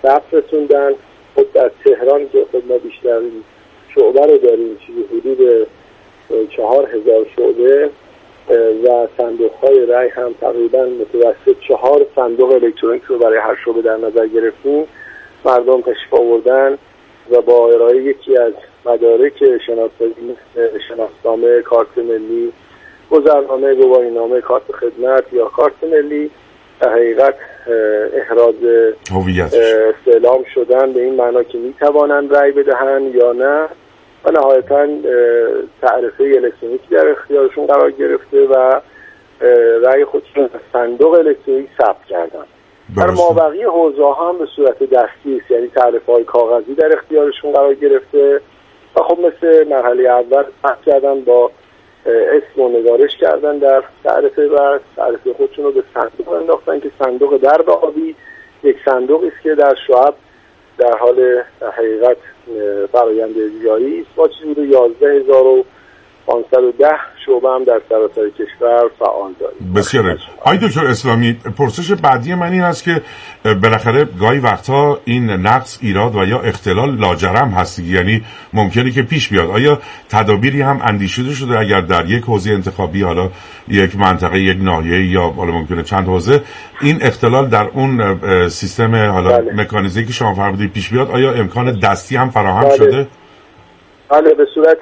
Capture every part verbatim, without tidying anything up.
ثبت رسوندن. خب در تهران که خب ما بیشتر شعبه رو داریم، چیزی حدود چهار هزار شعبه و صندوق‌های رای هم تقریبا متوسط چهار صندوق الکترونیک رو برای هر شعبه در نظر گرفتیم. مردم تشریف آوردن و با ارائه یکی از مدارک شناسایی، شناسنامه، کارت ملی، گذرنامه، گواهینامه، کارت خدمت یا کارت ملی، در حقیقت احراز هویت استعلام شدن به این معنا که میتوانند رای بدهند یا نه و نهایتاً تعرفه الکترونیکی در اختیارشون قرار گرفته و رای خودشون از صندوق الکترونیک ثبت کردن. در مابقی حوزه ها هم به صورت دستی است، یعنی تعرفه های کاغذی در اختیارشون قرار گرفته و خب مثل مرحله اول ثبت کردن، با اسم و نگارش کردن در تعرفه و تعرفه خودشون رو به صندوق انداختن که صندوق درب آبی یک صندوقی است که در شعب در حال حقیقت فرآیند اجرایی است. ما چیزی رو یازده هزار و پانصد و ده شعبه هم در سراسر کشور فعال داریم. بسیاره. آقای دکتر اسلامی، پرسش بعدی من این است که بالاخره گاهی وقتها این نقص، ایراد و یا اختلال لاجرم هست، یعنی ممکنه که پیش بیاد. آیا تدابیری هم اندیشیده شده اگر در یک حوزه انتخابی، حالا یک منطقه، یک ناحیه یا حالا ممکنه چند حوزه، این اختلال در اون سیستم حالا بله. مکانیزمی که شما فرمودید پیش بیاد، آیا امکان دستی هم فراهم بله. شده؟ بله، به صورت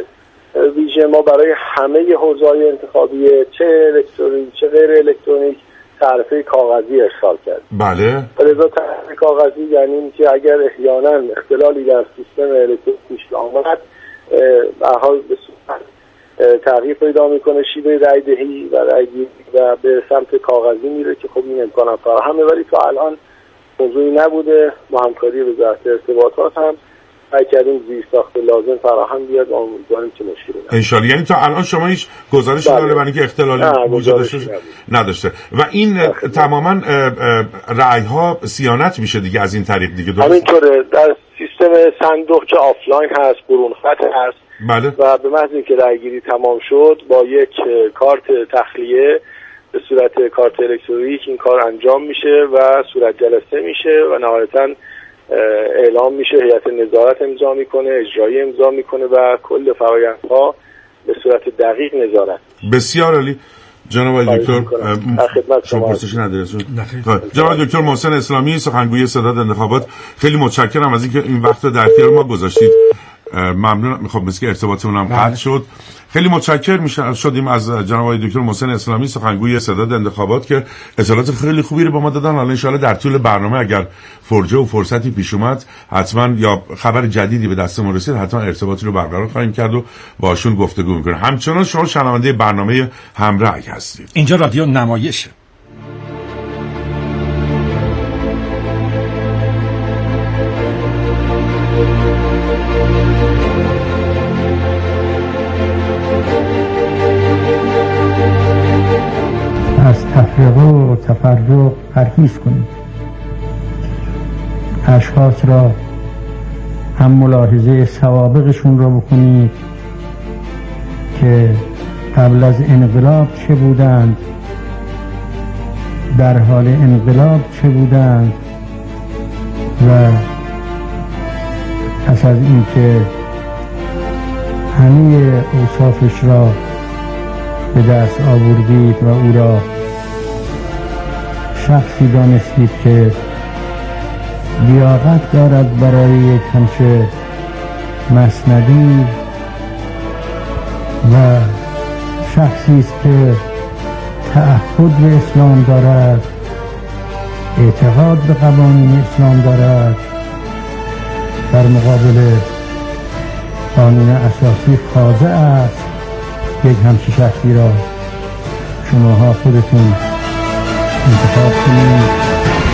ویژه ما برای همه حوزه‌های انتخابی، چه الکترونیک چه غیر الکترونیک، تعرفه کاغذی ارسال کرد. بله. لذا تعرفه کاغذی یعنی این که اگر احیانا اختلالی در سیستم الکترونیک پیش آمد، به هر حال به صورت تغییر پیدا میکنه شیوه رای دهی و رای گیری و به سمت کاغذی میره که خب این امکان فراهمه، ولی تا الان موضوعی نبوده. با همکاری وزارت ارتباطات هم سعی کردیم زیرساخت لازم فراهم بیاد و امیدواریم که مشکلی نباشه. ان شاءالله. یعنی تا الان شما هیچ گزارشی داره برای اینکه اختلالی وجود داشته نداشته و این تماما رأی‌ها صیانت میشه دیگه از این طریق دیگه؟ درست همینطوره. در سیستم صندوق که آفلاین هست، برون خط هست. بله. و به محض اینکه رأی‌گیری تمام شد با یک کارت تخلیه به صورت کارت الکترونیک این کار انجام میشه و صورت جلسه میشه و نهایتاً اعلام میشه، هیئت نظارت امضا میکنه، اجرایی امضا میکنه و کل فرآیندها به صورت دقیق نظارت. بسیار عالی. جناب آقای دکتر شما پرسشی ندارید؟ جناب آقای دکتر محسن اسلامی، سخنگوی ستاد انتخابات، خیلی متشکرم از اینکه این وقت رو در اختیار ما گذاشتید. ممنونم. میخوام مثل که ارتباطمون هم قطع شد. خیلی متشکر میشم شدیم از جناب آقای دکتر محسن اسلامی، سخنگوی ستاد انتخابات، که اطلاعات خیلی خوبی رو با ما دادن. حالا ان شاءالله در طول برنامه اگر فرجه و فرصتی پیش اومد حتما یا خبر جدیدی به دستمون رسید حتما ارتباطی رو برقرار خواهیم کرد و باشون گفتگو میکنیم. همچنان شما شنونده برنامه همراه هستید. اینجا رادیو نمایشه. از تفرقه و تفرق پرهیز کنید. اشخاص را هم ملاحظه سوابقشون را بکنید که قبل از انقلاب چه بودند، در حال انقلاب چه بودند و پس از اینکه همه اوصافش را به دست آوردید و او را شخصی دانستید که لیاقت دارد برای یک همچه مسندی و شخصی است که تعهد به اسلام دارد، اعتقاد به قوانین اسلام دارد، در مقابل قانون اساسی خاضع است. یک همچه شخصی را شماها خودتون انتخاب کنید.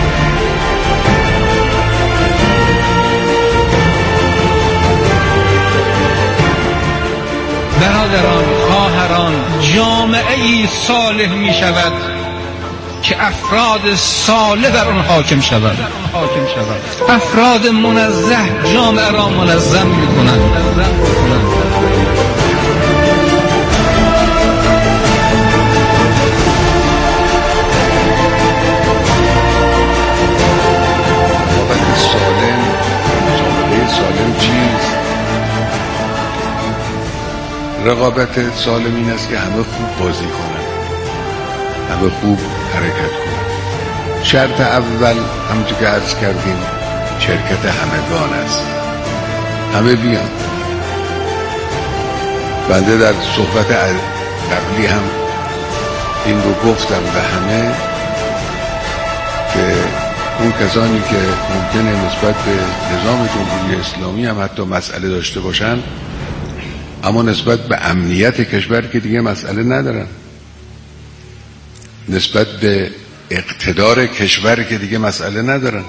برادران، خواهران، جامعه ای صالح می شود که افراد صالح بر آن حاکم شود. افراد منزه جامعه را منظم می کنند. رقابت سالم این است که همه خوب بازی کنن، همه خوب حرکت کنن. شرط اول همونطور که عرض کردیم شرکت همگان است، همه بیان. بنده در صحبت قبلی هم این رو گفتم به همه که اون کسانی که ممکنه نسبت به نظام جمهوری اسلامی هم حتی مسئله داشته باشن، اما نسبت به امنیت کشور که دیگه مسئله ندارن، نسبت به اقتدار کشور که دیگه مسئله ندارن.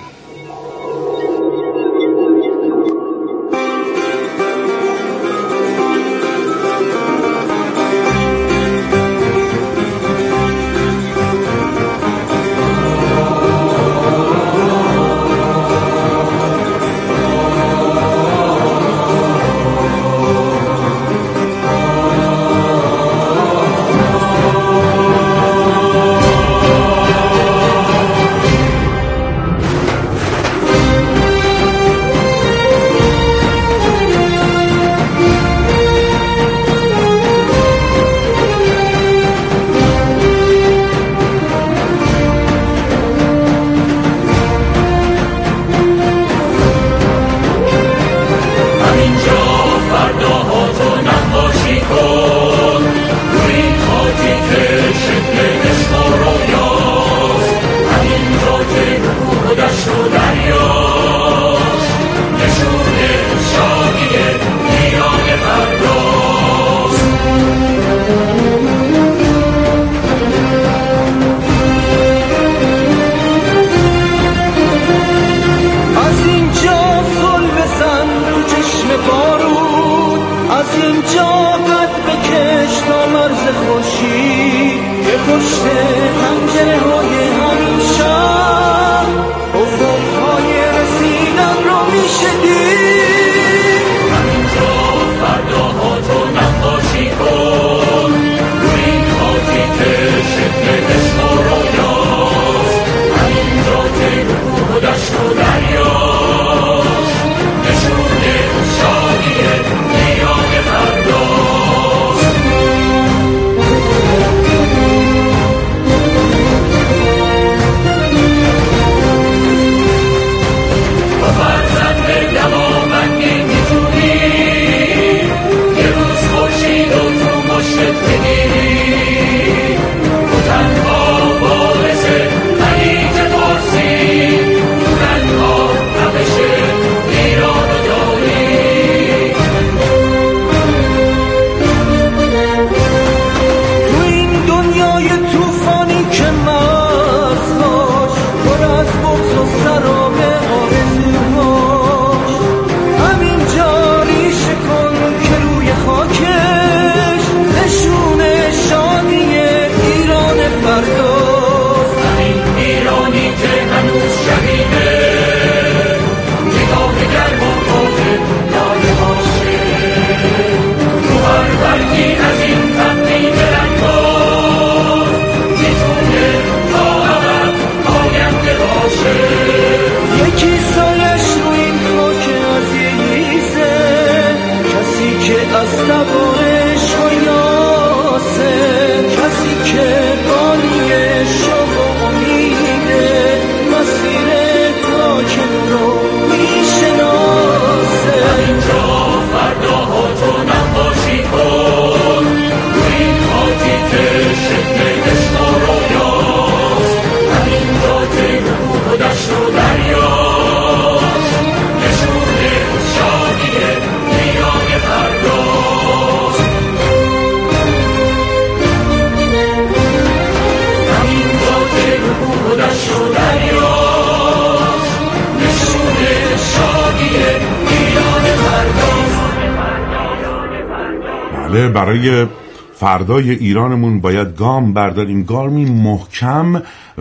برای فردای ایرانمون باید گام برداریم، گامی محکم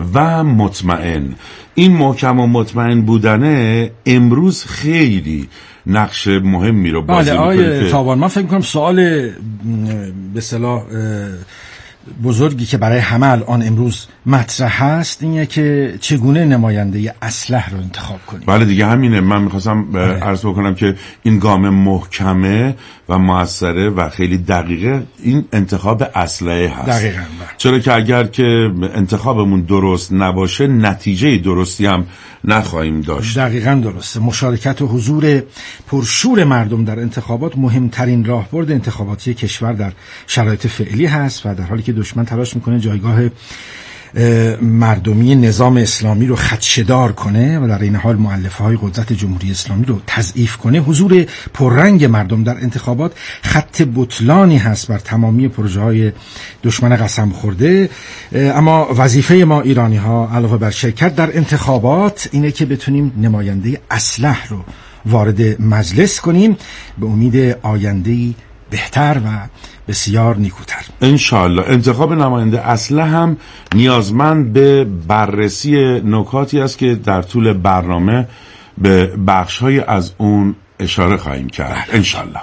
و مطمئن. این محکم و مطمئن بودنه امروز خیلی نقش مهمی رو بازی میکنه. بله آقای تابان، من فکر میکنم سوال به اصطلاح بزرگی که برای همه الان امروز مطرح هست اینه که چگونه نماینده اصلح رو انتخاب کنیم. بله دیگه همینه. من میخواستم عرض بکنم که این گام محکمه و موثره و خیلی دقیقه این انتخاب اسلحه هست. دقیقاً. چرا که اگر که انتخابمون درست نباشه نتیجه درستی هم نخواهیم داشت. دقیقاً درسته. مشارکت و حضور پرشور مردم در انتخابات مهمترین راهبرد انتخاباتی کشور در شرایط فعلی هست و در حالی که دشمن تلاش میکنه جایگاه مردمی نظام اسلامی رو خدشه‌دار کنه و در این حال مؤلفه‌های قدرت جمهوری اسلامی رو تضعیف کنه، حضور پررنگ مردم در انتخابات خط بطلانی هست بر تمامی پروژه‌های دشمن قسم خورده. اما وظیفه ما ایرانی‌ها علاوه بر شرکت در انتخابات اینه که بتونیم نماینده اصلح رو وارد مجلس کنیم به امید آینده‌ای بهتر و بسیار نیکوتر. انشالله. انتخاب نماینده اصلح هم نیازمند به بررسی نکاتی است که در طول برنامه به بخش‌های از اون اشاره خواهیم کرد. انشالله.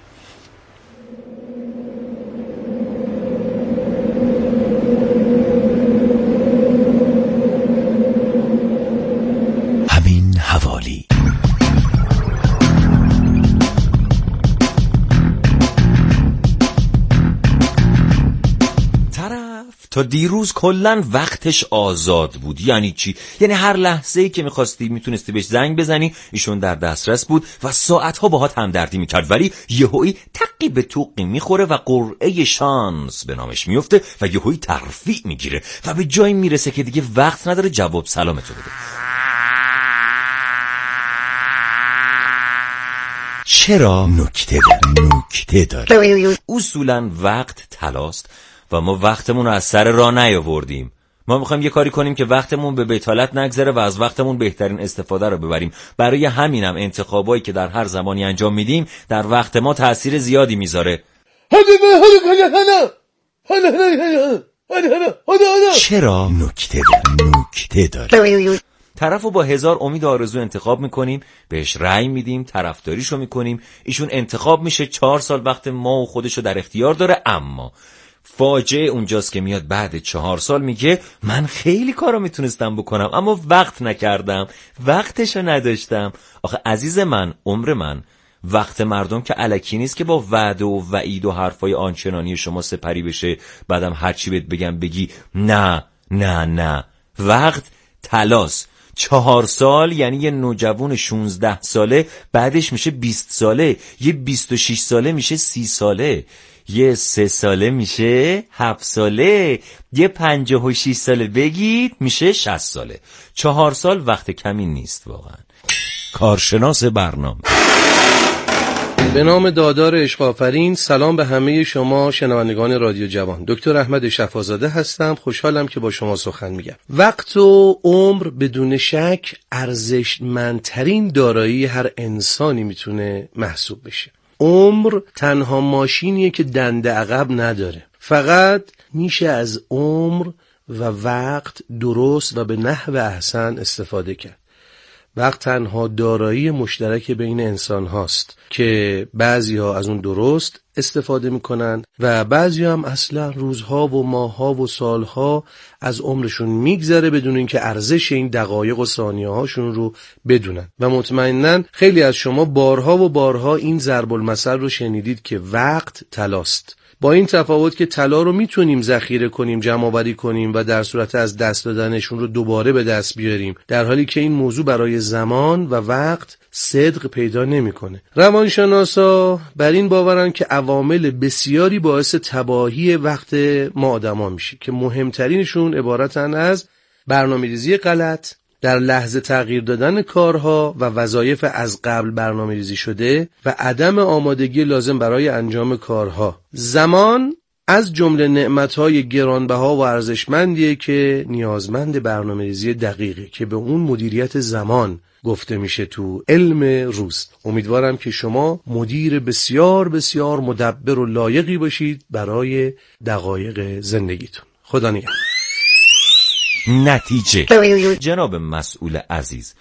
همین حوالی تا دیروز کلن وقتش آزاد بود. یعنی چی؟ یعنی هر لحظه‌ای که می‌خواستی میتونستی بهش زنگ بزنی، ایشون در دسترس بود و ساعت‌ها باهات همدردی می‌کرد، ولی یهویی تقی به توقی می‌خوره و قرعه شانس به نامش میفته و یهویی ترفیع می‌گیره و به جایی میرسه که دیگه وقت نداره جواب سلامتو بده. چرا؟ نکته داره. نکته داره. اصولاً وقت طلاست و ما وقتمون رو از سر راه نیاوردیم. ما میخوایم یه کاری کنیم که وقتمون به بی‌طالت نگذره و از وقتمون بهترین استفاده رو ببریم. برای همینم انتخابایی که در هر زمانی انجام میدیم در وقت ما تأثیر زیادی میذاره. چرا؟ نکته داره. نکته داره. طرفو با هزار امید و آرزو انتخاب میکنیم، بهش رأی میدیم، طرفداریشو میکنیم، ایشون انتخاب میشه، چهار سال وقت ما و خودشو در اختیار داره. اما فاجعه اونجاست که میاد بعد چهار سال میگه من خیلی کارا میتونستم بکنم اما وقت نکردم، وقتشو نداشتم. آخه عزیز من، عمر من، وقت مردم که الکی نیست که با وعده و وعید و حرفای آنچنانی شما سپری بشه بعدم هرچی بهت بگم بگی نه نه نه. وقت طلاست. چهار سال یعنی یه نوجوان شونزده ساله بعدش میشه بیست ساله، یه بیست و شش ساله میشه سی ساله، یه سه ساله میشه هفت ساله، یه پنجاه و شش ساله بگید میشه شصت ساله. چهار سال وقت کمی نیست واقعا. کارشناس برنامه. به نام دادار عشق آفرین، سلام به همه شما شنوندگان رادیو جوان. دکتر احمد شفازاده هستم. خوشحالم که با شما سخن میگم. وقت و عمر بدون شک ارزشمندترین دارایی هر انسانی میتونه محسوب بشه. عمر تنها ماشینیه که دنده عقب نداره. فقط میشه از عمر و وقت درست و به نحو احسن استفاده کرد. وقت تنها دارایی مشترک بین انسان هاست که بعضی ها از اون درست استفاده میکنن و بعضی هم اصلا روزها و ماهها و سالها از عمرشون میگذره بدون اینکه ارزش این دقایق و ثانیه هاشون رو بدونن. و مطمئناً خیلی از شما بارها و بارها این ضرب المثل رو شنیدید که وقت طلاست. با این تفاوت که طلا رو میتونیم ذخیره کنیم، جمع آوری کنیم و در صورت از دست دادنشون رو دوباره به دست بیاریم، در حالی که این موضوع برای زمان و وقت صدق پیدا نمیکنه. روانشناسا بر این باورن که عوامل بسیاری باعث تباهی وقت ما آدما میشه که مهمترینشون عبارتن از برنامه‌ریزی غلط، در لحظه تغییر دادن کارها و وظایف از قبل برنامه‌ریزی شده و عدم آمادگی لازم برای انجام کارها. زمان از جمله نعمت‌های گرانبها و ارزشمندیه که نیازمند برنامه‌ریزی دقیقه که به اون مدیریت زمان گفته میشه تو علم روز. امیدوارم که شما مدیر بسیار بسیار مدبر و لایقی باشید برای دقایق زندگیتون. خدا نگهدار. نتیجه. جناب مسئول عزیز،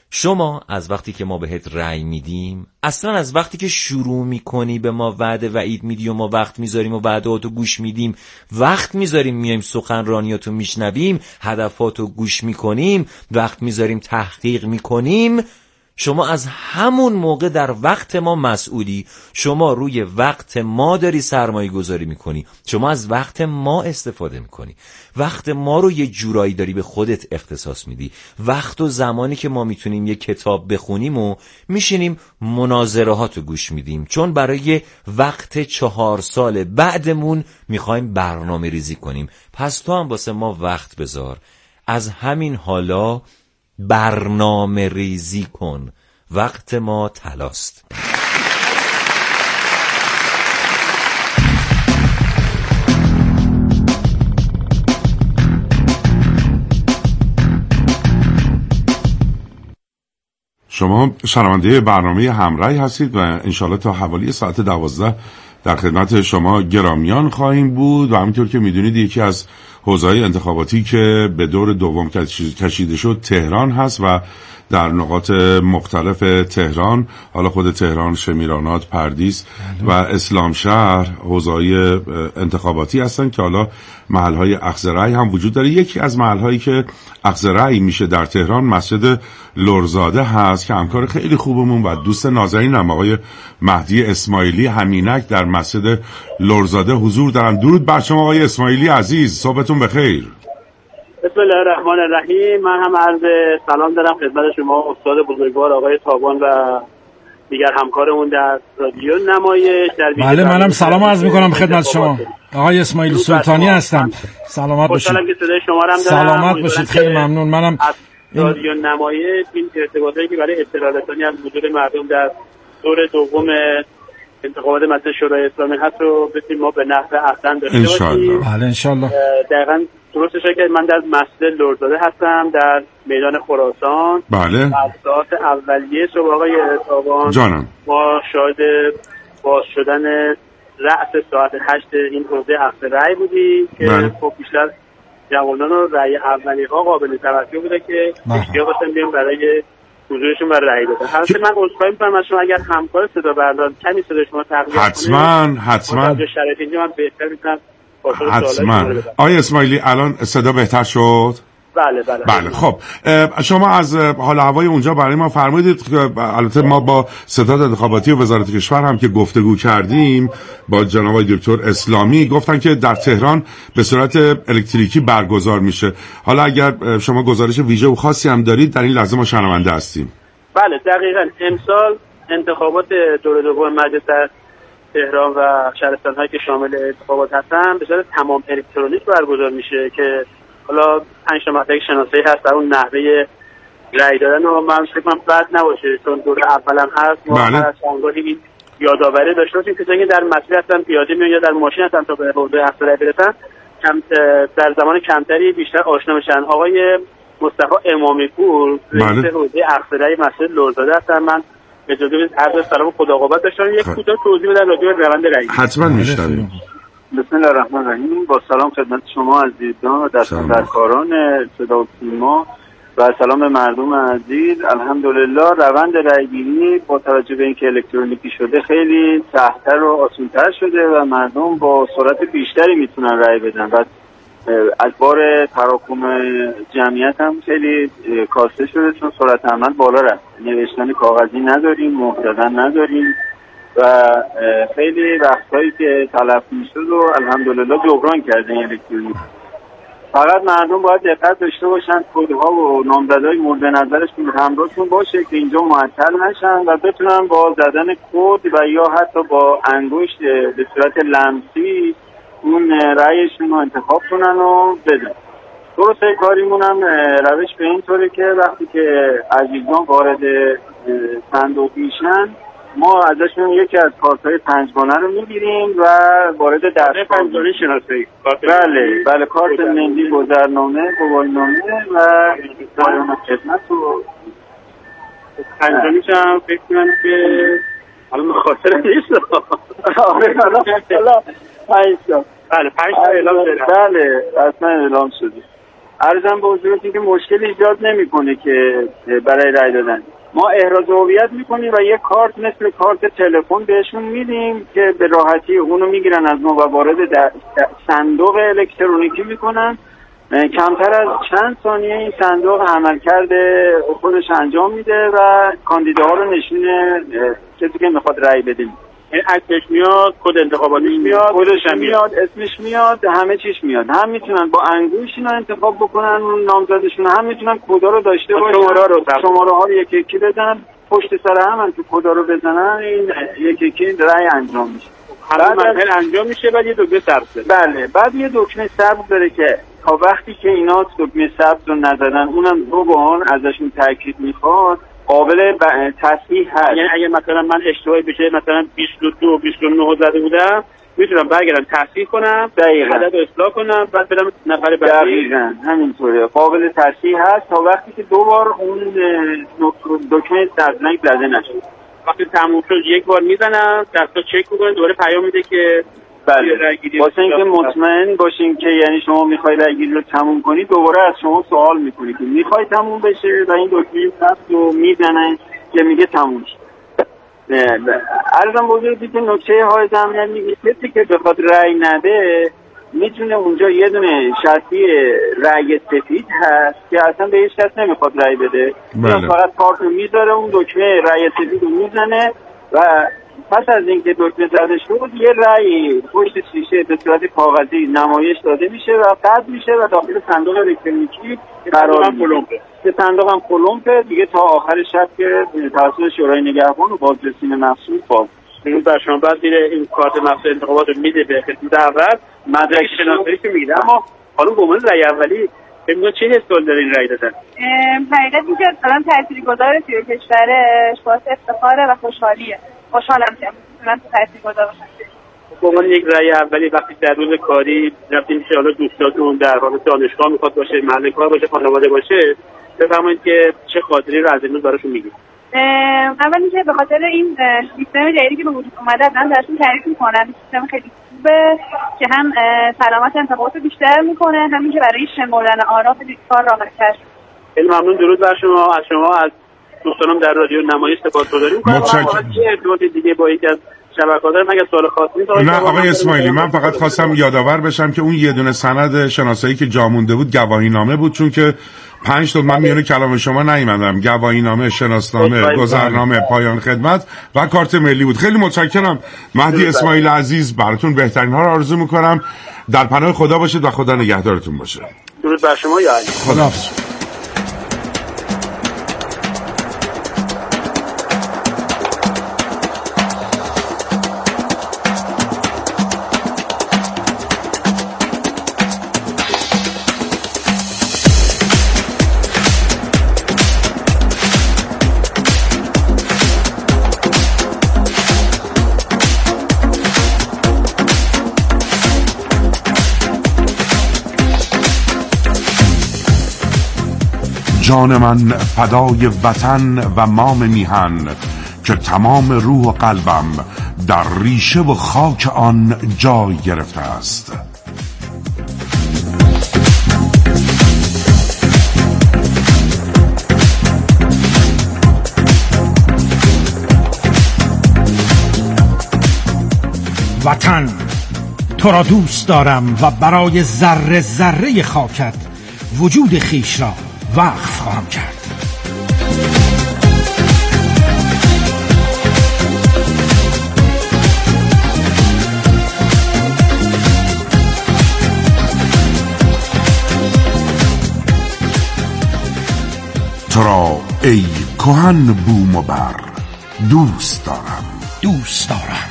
شما از وقتی که ما بهت رأی میدیم، اصلا از وقتی که شروع میکنی به ما وعده وعید میدی و ما وقت میذاریم و وعدهاتو گوش میدیم، وقت میذاریم میایم سخنرانیاتو میشنویم، هدفاتو گوش میکنیم، وقت میذاریم تحقیق میکنیم، شما از همون موقع در وقت ما مسئولی. شما روی وقت ما داری سرمایه گذاری میکنی، شما از وقت ما استفاده میکنی، وقت ما رو یه جورایی داری به خودت اختصاص میدی. وقت و زمانی که ما میتونیم یه کتاب بخونیم و میشینیم مناظره هاتو گوش میدیم، چون برای وقت چهار سال بعدمون میخوایم برنامه ریزی کنیم. پس تو هم واسه ما وقت بذار، از همین حالا برنامه ریزی کن. وقت ما طلاست. شما شنونده برنامه همراه هستید و انشالله تا حوالی ساعت دوازده در خدمت شما گرامیان خواهیم بود. و همینطور که میدونید یکی از حوزه‌های انتخاباتی که به دور دوم کشیده شد تهران هست و در نقاط مختلف تهران، حالا خود تهران، شمیرانات، پردیس و اسلام شهر حوزه‌های انتخاباتی هستن که حالا محل‌های اخذ رأی هم وجود داره. یکی از محل‌هایی که اخذ رأی میشه در تهران مسجد لرزاده هست که همکار خیلی خوبمون و دوست نازنینم آقای مهدی اسماعیلی همینک در مسجد لرزاده حضور دارن. درود بر شما آقای اسماعیلی عزیز، صبحتون بخیر. بسم الله الرحمن الرحیم. من هم عرض سلام دارم خدمت شما استاد بزرگوار آقای تابان و دیگر همکارمون در رادیو نمایش. در بله منم سلام عرض میکنم خدمت شما آقای اسماعیلی سلطانی هستم. سلامت باشید. خوشحالم که صدای شما رو هم دارم. سلامت باشید، خیلی ممنون. منم رادیو نمایش این ارتباطاتی که برای اطلاع رسانی از حضور مردم در دور دوم انتخابات مجلس شورای اسلامی هست رو بتونیم ما به نحو احسن داشته باشیم. بله ان شاء الله. دقیقاً درستش که من در مسجد لرزاده هستم در میدان خراسان. بله. از ساعت اولیه صبح آقای تابان جانم ما شاهد باز شدن رأس ساعت هشت این حوزه اخذ رأی بودیم که بله. خب بیشتر جوانان و رأی اولی ها قابل توجه بوده که اشتیاق داشتن بیان برای حضورشون برای رأی دادن. حتی من عذرخواهی می‌کنم از شما اگر همکار صدا بردار کمی صدا شما تقویت کنه. حتما حتما. در شرایط اینجا من بهتر می‌تونم حتما. آقای اسماعیلی الان صدا بهتر شد؟ بله بله. بله خب شما از حال هوای اونجا برای ما فرمودید که البته ما با ستاد انتخاباتی وزارت کشور هم که گفتگو کردیم با جناب آقای دکتر اسلامی گفتن که در تهران به صورت الکتریکی برگزار میشه. حالا اگر شما گزارش ویژه و خاصی هم دارید در این لحظه ما شنونده هستیم. بله دقیقاً امسال انتخابات دور دوم مجلس در تهران و شهرستان‌هایی که شامل انتخابات هستن به صورت تمام الکترونیک برگزار میشه که حالا پنج تا مدرک شناسایی هست در اون نحوه رأی دادن و من فکر کنم بد نباشه چون دور اولم هست ما بله. هر چندگاهی این یادآوری داشته باشیم کسایی که در مسیر هستن پیاده میان یا در ماشین هستن تا به حوزه اخذ رأی برسن کم در زمان کمتری بیشتر آشنا بشن. آقای مصطفی امامی پور رئیس بله. حوزه اخذ رأی مسجد لرزاده هستن. من اجازه بدید عرض سلام و خداقابت داشتم یک کوتاه توضیح بدم راجع به روند رأی. حتما میشنویم. بسم الله الرحمن الرحیم. با سلام خدمت شما عزیزان و دستاندرکاران صدا و سیما و سلام به مردم عزیز. الحمدلله روند رأیگیری با توجه به اینکه الکترونیکی شده خیلی سخت‌تر و آسان‌تر شده و مردم با سرعت بیشتری میتونن رأی بدن و از بار تراکم جمعیت هم خیلی کاسته شده چون سرعت عمل بالا رفت. نوشتن کاغذی نداریم، مهر دادن نداریم و خیلی وقتایی که تلف میشد و الحمدلله جبران کردن الکترونیک. فقط مردم باید دقت داشته باشن کدها و نامزدهای مورد نظرشون همراهشون باشه که اینجا معطل نشن و بتونن با زدن کد و یا حتی با انگشت به صورت لمسی اون رأیشون رو انتخاب کنن و بدن. درسته کاریمون هم روش به این طوره که وقتی که عزیزان وارد صندوق میشن ما ازشون یکی از کارت‌های پنجگانه رو میگیریم و وارد دفتر پنجگانه شناسایی. بله بله کارت ملی، گذرنامه، گواهینامه و پایان خدمت رو پنجگانه‌ش هم فکر کنم که حالا مخاطره نیست. آره حالا حالا پنج تا. بله پنج تا اعلام شده. بله اصلا اعلام شده. عرضم به حضورتون که مشکل ایجاد نمیکنه که برای رای دادن. ما احراز هویت میکنیم و یه کارت مثل کارت تلفن بهشون میدیم که به راحتی اونو میگیرن از ما و وارد در صندوق الکترونیکی میکنن. کمتر از چند ثانیه این صندوق عملکرد خودش انجام میده و کاندیداها رو نشونه کسی که میخواد رای بدیم. این عکسش میاد، کد انتخاباتیش میاد، کدش میاد، اسمش میاد، همه چیش میاد. هم میتونن با انگوش اینو انتخاب بکنن اون نامزدشون، هم میتونن کدا رو داشته باشن، شماره رو شماره ها رو یکی یکی بدن، پشت سر هم تو کدا رو بزنن، این یکی یکی رای انجام میشه. هر مرحله انجام میشه بعد یه دکمه سبز. بله، بعد یه دکمه سبز داره که تا وقتی که اینا دکمه سبز رو نزدن، اونم دو بار ازشون تاکید میخواد، قابل تصحیح هست. یعنی اگه مثلا من اشتباهی بشه مثلا بیست و دو بیست و نه زده بودم، میتونم برگردم تصحیح کنم، دقیقاً عدد رو اصلاح کنم، بعد برم نفر بعدی. دقیقاً همینطوره، قابل تصحیح هست تا وقتی که دو بار اون دکمه سبزنگ زده نشه. وقتی تموم شد یک بار میزنم، دستا چک میکنه، دوباره پیام میده که بله. واسه اینکه مطمئن باشین که یعنی شما میخوای رایگیری رو تموم کنید، دوباره از شما سوال میکنه که میخوای تموم بشه و این دکمه سبز رو میزنن که میگه تموم شد. عرضم بزرگی که نکته های زمینه میگه کسی که بخواد رای نده میتونه اونجا یه دونه شرطی رای سفید هست که اصلا به هیچ کس نمیخواد رای بده. بله. فقط کارت رو میذاره، اون دکمه رای سفید رو میزنه و پس از اینکه دکمه زده شد یه رأی پشت شیشه به صورت کاغذی نمایش داده میشه و قطع میشه و داخل صندوق الکترونیکی قرار میگیره. که صندوق هم کلمپه دیگه تا آخر شب که توسط شورای نگهبان و بازرسین مخصوص باز. این بر شما بعد میره این کارت مخصوص انتخابات رو میده به خدمت اول، مدرک شناسایی که میگیره. اما حالا به عنوان رأی اولی ببینید چه حسی داره این رأی دادن؟ حقیقت اینکه الان تاثیرگذار توی کشورش باعث افتخاره و خوشحالیه. خوشحالم که من تاثیرگذار باشم. به عنوان یک رأی اولی وقتی در روز کاری رفتیم که حالا دوستاتون در حال دانشگاه میخواد باشه، محل کار باشه، خانواده باشه، بفرمایید که چه خاطری رو از امروز براشون میگید؟ اول اینکه به خاطر این سیستم جدیدی که به وجود اومده من درشون تعریف میکنم. سیستم خیلی خوبه که هم سلامت انتخابات رو بیشتر میکنه، همین که برای شمردن آرا خیلی کار راحت‌تر شده. خیلی ممنون. درود بر شما. از شما از دوستانم در رادیو نمایش سپاسگزاری می‌کنم. متشکرم. چه ارتباط دیگه با یکی از شبکه‌ها دارم مگه سوال خاصی نیست؟ نه آقای اسماعیلی، من فقط خواستم یادآور بشم که اون یه دونه سند شناسایی که جا مونده بود گواهی نامه بود، چون که پنج تا من میونه کلام شما نیومدم. گواهی نامه، شناسنامه، گذرنامه، پایان خدمت و کارت ملی بود. خیلی متشکرم مهدی اسماعیل عزیز، براتون بهترین ها رو آرزو میکنم. در پناه خدا باشید و خدا نگهدارتون باشه. درود بر شما. یا علی. خداحافظ. جان من فدای وطن و مام میهن که تمام روح و قلبم در ریشه و خاک آن جای گرفته است. وطن، تو را دوست دارم و برای ذره ذره خاکت وجود خیش را وقف خواهم کرد. تو را ای کهن بوم و بر دوست دارم، دوست دارم.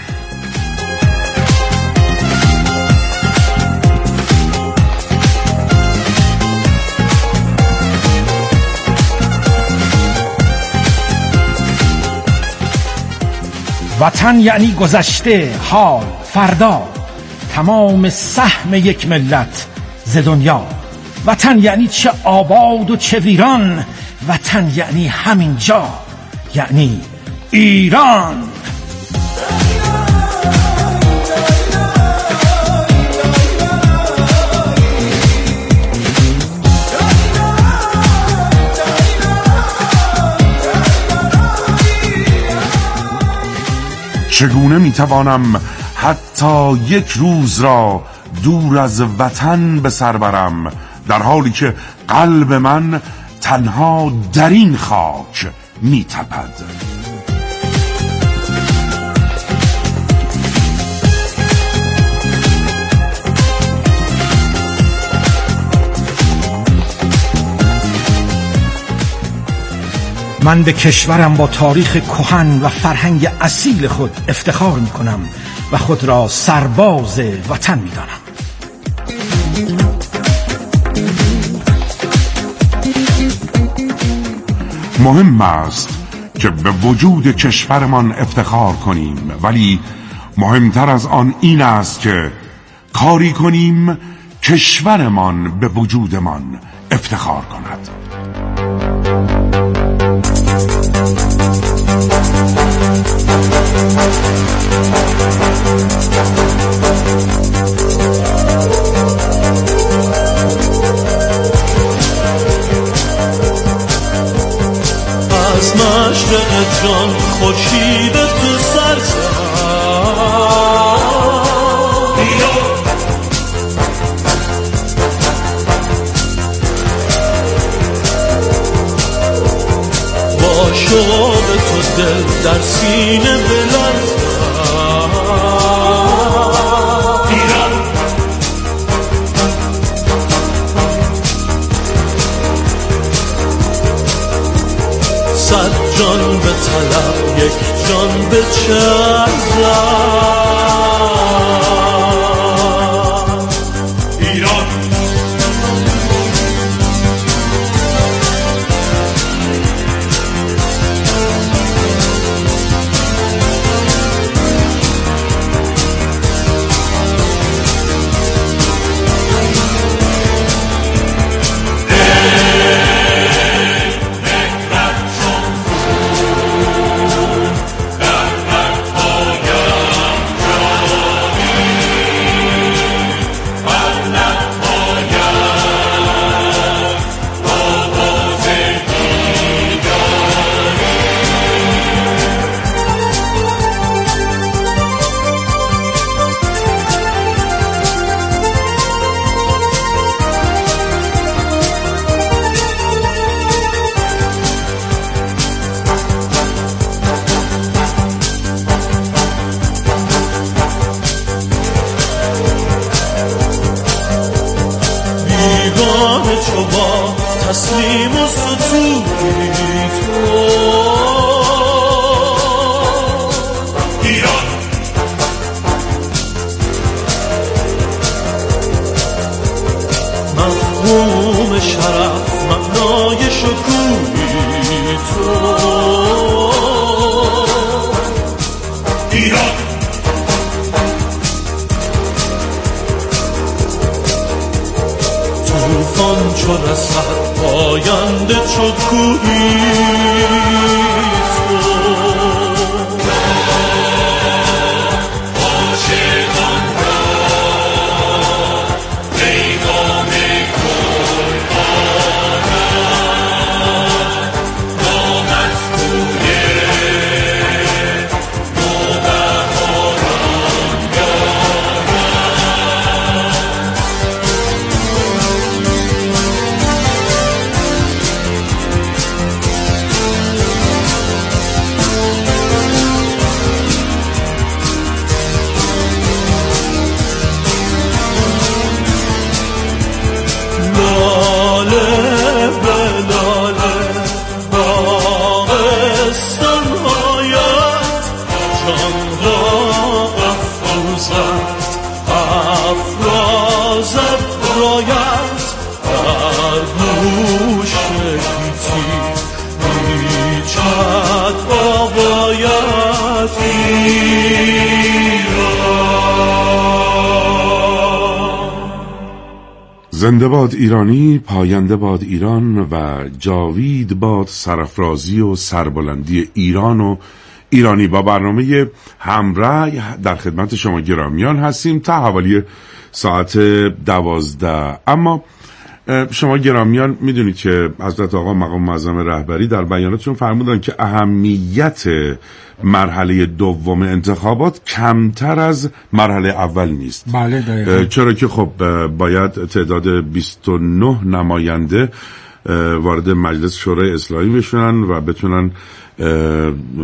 وطن یعنی گذشته، حال، فردا، تمام سهم یک ملت ز دنیا. وطن یعنی چه آباد و چه ویران، وطن یعنی همین جا، یعنی ایران. چگونه میتوانم حتی یک روز را دور از وطن به سر برم، در حالی که قلب من تنها در این خاک میتپد. من به کشورم با تاریخ کهن و فرهنگ اصیل خود افتخار می کنم و خود را سرباز وطن می دانم. مهم است که به وجود کشورمان افتخار کنیم، ولی مهمتر از آن این است که کاری کنیم کشورمان به وجودمان افتخار کند. از مشرق جان خورشید تو سر زد، با شوق تو دل در سینه بلرزد. صد جان به طلب یک جان به چرزد. ایران تسلیم و ستودی تو ایران. مفهوم شرف معنای شکوهی تو ایران. طوفان چو رسد پاینده چو کوهی تو عاشقان را پیغام گل آرد نامطبوع نوبهاران زنده باد ایرانی، پاینده باد ایران و جاوید باد سرافرازی و سربلندی ایران و ایرانی. با برنامه همراه در خدمت شما گرامیان هستیم تا حوالی ساعت دوازده. اما شما گرامیان میدونید که حضرت آقا مقام معظم رهبری در بیاناتشون فرمودن که اهمیت مرحله دوم انتخابات کمتر از مرحله اول نیست. بله دقیقاً. چرا که خب باید تعداد بیست و نه نماینده وارد مجلس شورای اصلاحی بشونن و بتونن